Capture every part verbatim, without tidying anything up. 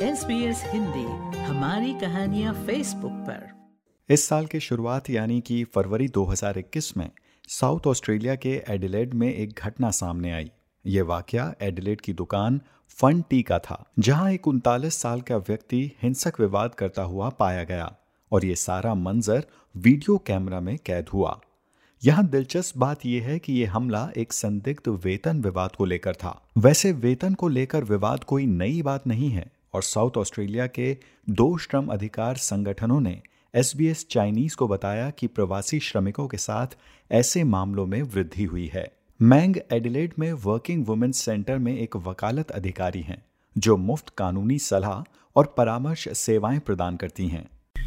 S B S Hindi हमारी कहानियाँ Facebook पर। इस साल के शुरुआत यानी कि फरवरी दो हज़ार इक्कीस में साउथ ऑस्ट्रेलिया के एडिलेड में एक घटना सामने आई। ये वाकया एडिलेड की दुकान फन टी का था, जहां एक उनतालीस साल का व्यक्ति हिंसक विवाद करता हुआ पाया गया और ये सारा मंजर वीडियो कैमरा में कैद हुआ। यहाँ दिलचस्प बात यह है कि यह हमला एक संदिग्ध वेतन विवाद को लेकर था। वैसे वेतन को लेकर विवाद कोई नई बात नहीं है और साउथ ऑस्ट्रेलिया के दो श्रम अधिकार संगठनों ने एस बी एस चाइनीज को बताया कि प्रवासी श्रमिकों के साथ ऐसे मामलों में वृद्धि हुई है। मैंग एडिलेड में वर्किंग वुमेन्स सेंटर में एक वकालत अधिकारी हैं जो मुफ्त कानूनी सलाह और परामर्श सेवाएं प्रदान करती हैं।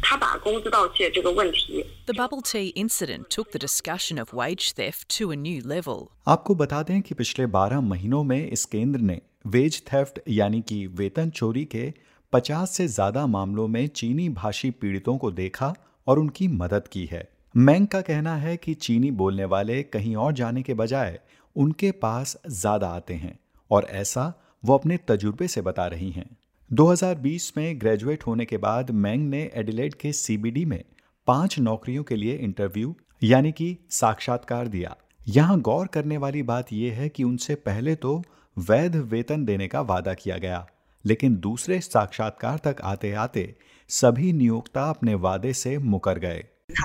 The bubble tea incident took the discussion of wage theft to a new level. आपको बता दें कि पिछले बारह महीनों में इस केंद्र ने वेज थेफ्ट यानी कि वेतन चोरी के पचास से ज्यादा मामलों में चीनी भाषी पीड़ितों को देखा और उनकी मदद की है। मैंग का कहना है कि चीनी बोलने वाले कहीं और जाने के बजाय उनके पास ज्यादा आते हैं और ऐसा वो अपने तजुर्बे से बता रही हैं। दो हज़ार बीस में ग्रेजुएट होने के बाद मैंग ने एडिलेड के सी बी डी में पांच नौकरियों के लिए इंटरव्यू यानी कि साक्षात्कार दिया। यहाँ गौर करने वाली बात यह है कि उनसे पहले तो वैध वेतन देने का वादा किया गया, लेकिन दूसरे साक्षात्कार तक आते आते सभी नियोक्ता अपने वादे से मुकर गए।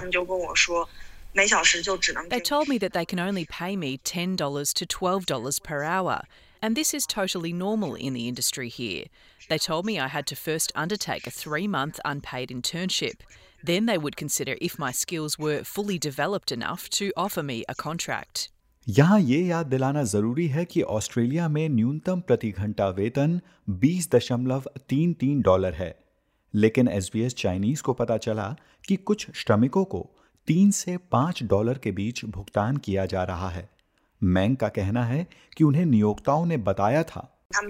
They told me that they can only pay me ten dollars to twelve dollars per hour, and this is totally normal in the industry here. They told me I had to first undertake a three-month unpaid internship. Then they would consider if my skills were fully developed enough to offer me a contract. यहाँ ये याद दिलाना जरूरी है कि Australia में न्यूनतम प्रति घंटा वेतन बीस दशमलव तीन तीन डॉलर है, लेकिन एस बी एस चाइनीज को पता चला कि कुछ श्रमिकों को तीन से पाँच डॉलर के बीच भुगतान किया जा रहा है। मैंग का कहना है कि उन्हें नियोक्ताओं ने बताया था,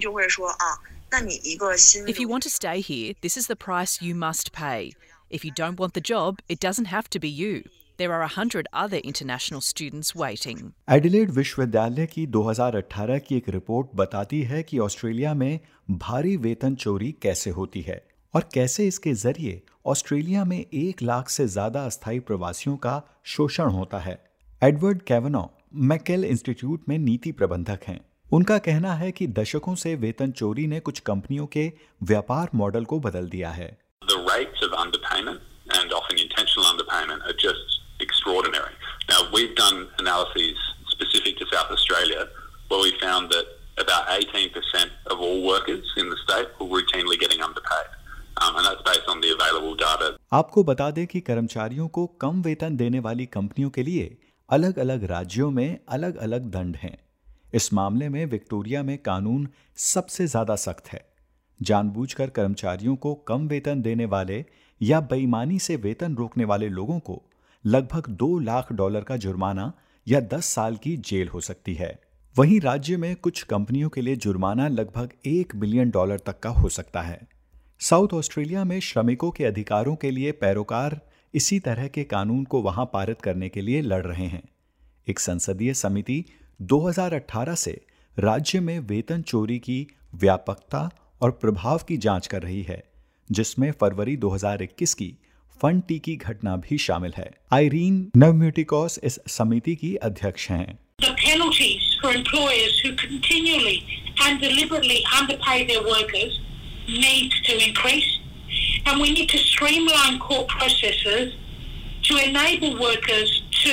If you want to stay here, this is the price you must pay. If you don't want the job, it doesn't have to be you. There are a hundred other international students waiting. Adelaide विश्वविद्यालय की दो हज़ार अठारह की एक report बताती है कि ऑस्ट्रेलिया में भारी वेतन चोरी कैसे होती है और कैसे इसके जरिए ऑस्ट्रेलिया में एक लाख से ज्यादा अस्थायी प्रवासियों का शोषण होता है। एडवर्ड कैवनो मैकेल इंस्टीट्यूट में नीति प्रबंधक हैं। उनका कहना है कि दशकों से वेतन चोरी ने कुछ कंपनियों के व्यापार मॉडल को बदल दिया है। The rates of underpayment and often intentional underpayment are just extraordinary. Now we've done analyses specific to South Australia where we found that about eighteen percent of all workers in the state were routinely getting underpaid. Um, and that's based on the available data. आपको बता दें कि कर्मचारियों को कम वेतन देने वाली कंपनियों के लिए अलग अलग राज्यों में अलग अलग दंड हैं। इस मामले में विक्टोरिया में कानून सबसे ज्यादा सख्त है। जानबूझकर कर्मचारियों को कम वेतन देने वाले या बेईमानी से वेतन रोकने वाले लोगों को लगभग दो लाख डॉलर का जुर्माना या दस साल की जेल हो सकती है। वहीं राज्य में कुछ कंपनियों के लिए जुर्माना लगभग एक बिलियन डॉलर तक का हो सकता है। साउथ ऑस्ट्रेलिया में श्रमिकों के अधिकारों के लिए पैरोकार इसी तरह के कानून को वहां पारित करने के लिए लड़ रहे हैं। एक संसदीय समिति दो हज़ार अठारह से राज्य में वेतन चोरी की व्यापकता और प्रभाव की जांच कर रही है, जिसमें फरवरी दो हज़ार इक्कीस की फन टी की घटना भी शामिल है। आइरीन नवम्यूटिकोस इस समिति की अध्यक्ष हैं। The penalties for employers who continually and deliberately underpay their workers need to increase, and we need to streamline court processes to enable workers to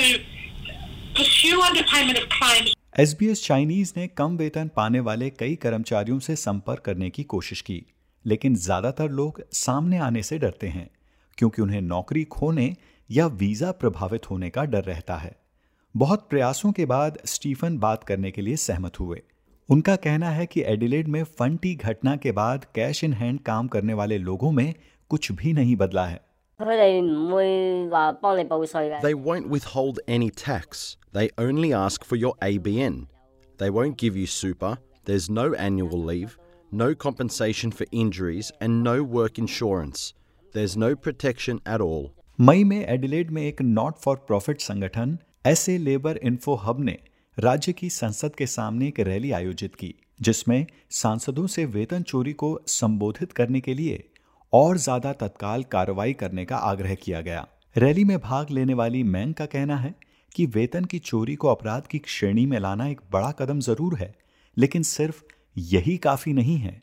pursue underpayment of claims. S B S Chinese ने कम वेतन पाने वाले कई कर्मचारियों से संपर्क करने की कोशिश की, लेकिन ज्यादातर लोग सामने आने से डरते हैं क्योंकि उन्हें नौकरी खोने या वीजा प्रभावित होने का डर रहता है। बहुत प्रयासों के बाद स्टीफन बात करने के लिए सहमत हुए। उनका कहना है कि एडिलेड में फन टी घटना के बाद कैश इन हैंड काम करने वाले लोगों में कुछ भी नहीं बदला है। They won't withhold any tax. They only ask for your A B N. They won't give you super. There's no annual leave, no compensation for injuries, and no work insurance. There's no protection at all. मई में Adelaide में एक not for profit संगठन S A labour info hub ने राज्य की संसद के सामने एक रैली आयोजित की, जिसमें सांसदों से वेतन चोरी को संबोधित करने के लिए और ज्यादा तत्काल कार्रवाई करने का आग्रह किया गया। रैली में भाग लेने वाली मैंग का कहना है कि वेतन की चोरी को अपराध की श्रेणी में लाना एक बड़ा कदम जरूर है, लेकिन सिर्फ यही काफी नहीं है।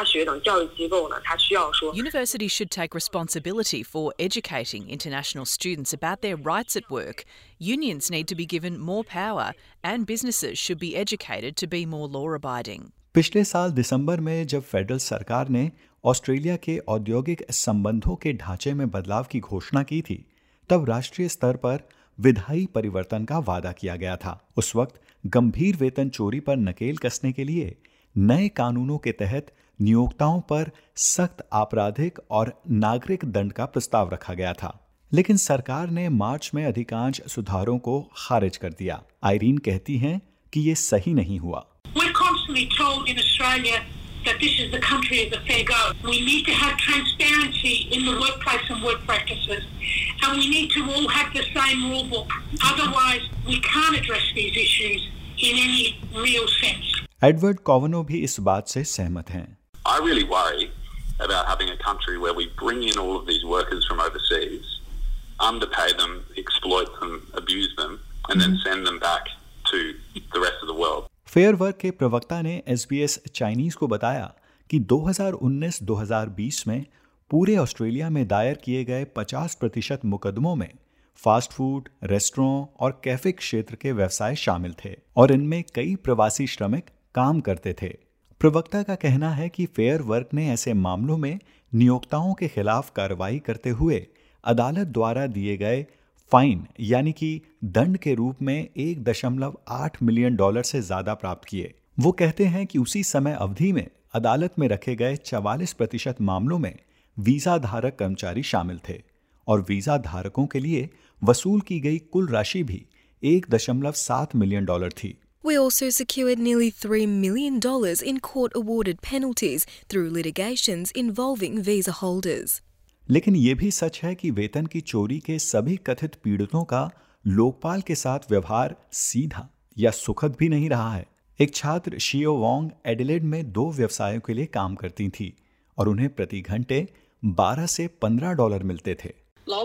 Universities should take responsibility for educating international students about their rights at work. Unions need to be given more power and businesses should be educated to be more law-abiding. पिछले साल दिसंबर में जब फेडरल सरकार ने ऑस्ट्रेलिया के औद्योगिक संबंधों के ढांचे में बदलाव की घोषणा की थी, तब राष्ट्रीय स्तर पर विधायी परिवर्तन का वादा किया गया था। उस वक्त गंभीर वेतन चोरी पर नकेल कसने के लिए नए कानूनों के तहत नियोक्ताओं पर सख्त आपराधिक और नागरिक दंड का प्रस्ताव रखा गया था, लेकिन सरकार ने मार्च में अधिकांश सुधारों को खारिज कर दिया। आयरीन कहती हैं कि ये सही नहीं हुआ। We're constantly told in Australia that this is the country of the fair go. We need to have transparency in the workplace and work practices, and we need to all have the same rule book. Otherwise, we can't address these issues in any real sense. Edward Cavanough भी इस बात से सहमत हैं। I really worry about having a country where we bring in all of these workers from overseas, underpay them, exploit them, abuse them, and then send them back to the rest of the world. Fair Work के प्रवक्ता ने S B S Chinese को बताया कि दो हज़ार उन्नीस दो हज़ार बीस में पूरे ऑस्ट्रेलिया में दायर किए गए पचास प्रतिशत मुकदमों में फास्ट फूड, रेस्टोरेंट और कैफे क्षेत्र के व्यवसाय शामिल थे और इनमें कई प्रवासी श्रमिक काम करते थे। प्रवक्ता का कहना है कि फेयर वर्क ने ऐसे मामलों में नियोक्ताओं के खिलाफ कार्रवाई करते हुए अदालत द्वारा दिए गए फाइन यानी कि दंड के रूप में एक दशमलव आठ मिलियन डॉलर से ज्यादा प्राप्त किए। वो कहते हैं कि उसी समय अवधि में अदालत में रखे गए चवालीस प्रतिशत मामलों में वीजा धारक कर्मचारी शामिल थे और वीजा धारकों के लिए वसूल की गई कुल राशि भी एक दशमलव सात मिलियन डॉलर थी। We also secured nearly three million dollars in court-awarded penalties through litigations involving visa holders. लेकिन ये भी सच है कि वेतन की चोरी के सभी कथित पीड़ितों का लोकपाल के साथ व्यवहार सीधा या सुखद भी नहीं रहा है। एक छात्र शियो वोंग एडिलेड में दो व्यवसायों के लिए काम करती थी और उन्हें प्रति घंटे बारह से पंद्रह डॉलर मिलते थे।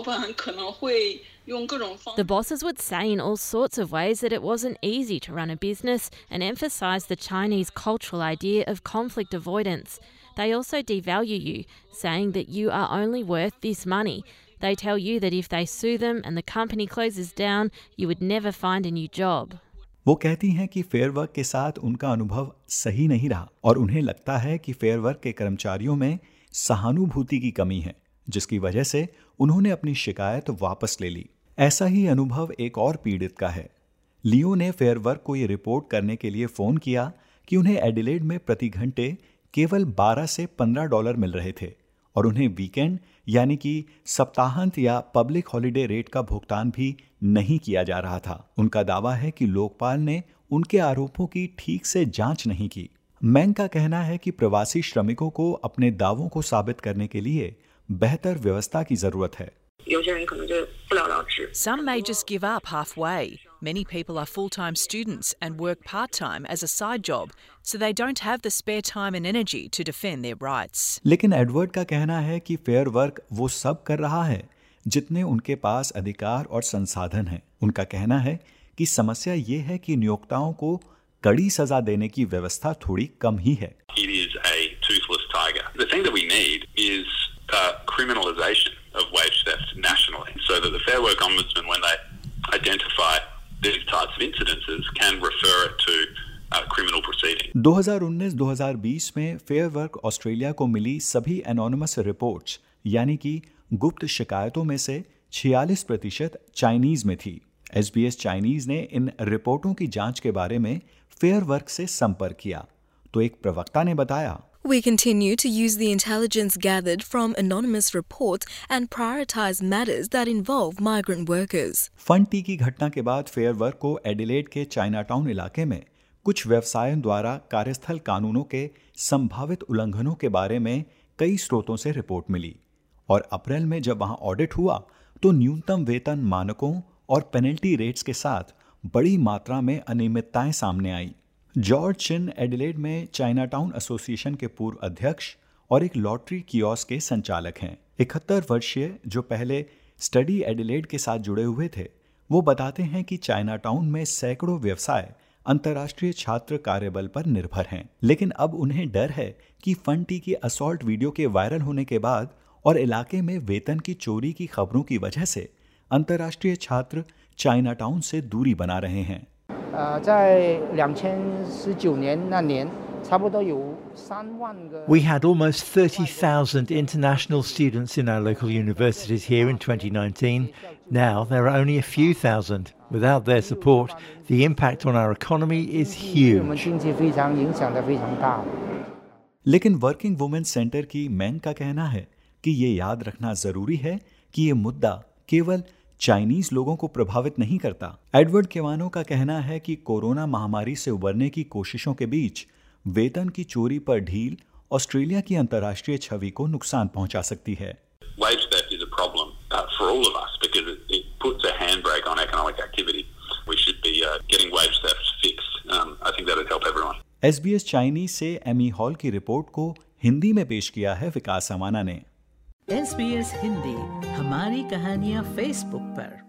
The bosses would say in all sorts of ways that it wasn't easy to run a business and emphasize the Chinese cultural idea of conflict avoidance. They also devalue you, saying that you are only worth this money. They tell you that if they sue them and the company closes down, you would never find a new job. वो कहती हैं कि fair Work के साथ उनका अनुभव सही नहीं रहा और उन्हें लगता है कि फेयर वर्क के कर्मचारियों में सहानुभूति की कमी है, जिसकी वजह से उन्होंने अपनी शिकायत वापस ले ली। ऐसा ही अनुभव एक और पीड़ित का है। लियो ने फेयर वर्क को ये रिपोर्ट करने के लिए फोन किया कि उन्हें एडिलेड में प्रति घंटे केवल बारह से पंद्रह डॉलर मिल रहे थे और उन्हें वीकेंड यानी कि सप्ताहांत या पब्लिक हॉलिडे रेट का भुगतान भी नहीं किया जा रहा था। उनका दावा है कि लोकपाल ने उनके आरोपों की ठीक से जांच नहीं की। मैंग का कहना है कि प्रवासी श्रमिकों को अपने दावों को साबित करने के लिए बेहतर व्यवस्था की जरूरत है। Some may just give up halfway. Many people are full-time students and work part-time as a side job, so they don't have the spare time and energy to defend their rights. लेकिन Edward का कहना है कि fair work वो सब कर रहा है जितने उनके पास अधिकार और संसाधन हैं। उनका कहना है कि समस्या ये है कि नियोक्ताओं को कड़ी सजा देने की व्यवस्था थोड़ी कम ही है। It is a toothless tiger. The thing that we need is uh, criminalization of wage theft nationally, so that the Fair Work Ombudsman, when they identify these types of incidences, can refer it to uh, criminal proceedings. दो हज़ार उन्नीस दो हज़ार बीस में fair work Australia को मिली सभी anonymous reports यानी कि गुप्त शिकायतों में से छियालीस प्रतिशत चाइनीज में थी। एस बी एस चाइनीज ने इन रिपोर्टों की जांच के बारे में फेयर वर्क से संपर्क किया तो एक प्रवक्ता ने बताया, We continue to use the intelligence gathered from anonymous reports and prioritize matters that involve migrant workers. Fun Tea की घटना के बाद फेयर वर्क को एडिलेड के चाइनाटाउन इलाके में कुछ व्यवसायों द्वारा कार्यस्थल कानूनों के संभावित उल्लंघनों के बारे में कई स्रोतों से रिपोर्ट मिली और अप्रैल में जब वहां ऑडिट हुआ तो न्यूनतम वेतन मानकों और पेनल्टी रेट्स के साथ बड़ी मात्रा में अनियमितताएं सामने आई। जॉर्ज चिन एडिलेड में चाइनाटाउन एसोसिएशन के पूर्व अध्यक्ष और एक लॉटरी कियोस्क के संचालक हैं। इकहत्तर वर्षीय जो पहले स्टडी एडिलेड के साथ जुड़े हुए थे, वो बताते हैं कि चाइनाटाउन में सैकड़ों व्यवसाय अंतर्राष्ट्रीय छात्र कार्यबल पर निर्भर हैं, लेकिन अब उन्हें डर है कि फंटी की असॉल्ट वीडियो के वायरल होने के बाद और इलाके में वेतन की चोरी की खबरों की वजह से अंतर्राष्ट्रीय छात्र चाइनाटाउन से दूरी बना रहे हैं। We had almost thirty thousand international students in our local universities here in twenty nineteen. Now there are only a few thousand. Without their support, the impact on our economy is huge. लेकिन working women centre की मैन का कहना है कि ये याद रखना जरूरी है कि ये मुद्दा केवल चाइनीज लोगों को प्रभावित नहीं करता। एडवर्ड केवानो का कहना है कि कोरोना महामारी से उबरने की कोशिशों के बीच वेतन की चोरी पर ढील ऑस्ट्रेलिया की अंतर्राष्ट्रीय छवि को नुकसान पहुंचा सकती है। Wage theft is a problem uh, for all of us because it, it puts a handbrake on economic activity. We should be uh, getting wage theft fixed. Um, I think that would help everyone. S B S Chinese से Amy Hall की report को हिंदी में पेश किया है विकास अमाना ने। S B S Hindi, हमारी कहानियां फेसबुक पर।